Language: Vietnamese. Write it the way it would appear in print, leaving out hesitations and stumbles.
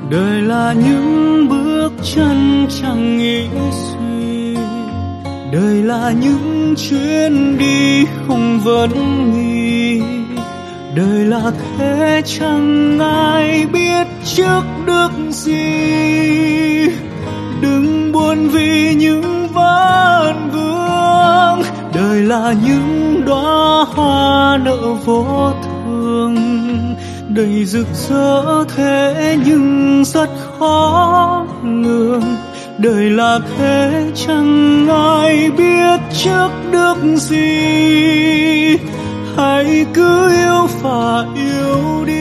Đời là những bước chân chẳng nghĩ suy, đời là những chuyến đi không vấn nghi. Đời là thế chẳng ai biết trước được gì. Đừng buồn vì những vấn vương, đời là những đóa hoa nở vô thường. Đầy rực rỡ thế nhưng rất khó lường. Đời là thế chẳng ai biết trước được gì. Hãy cứ yêu và yêu đi.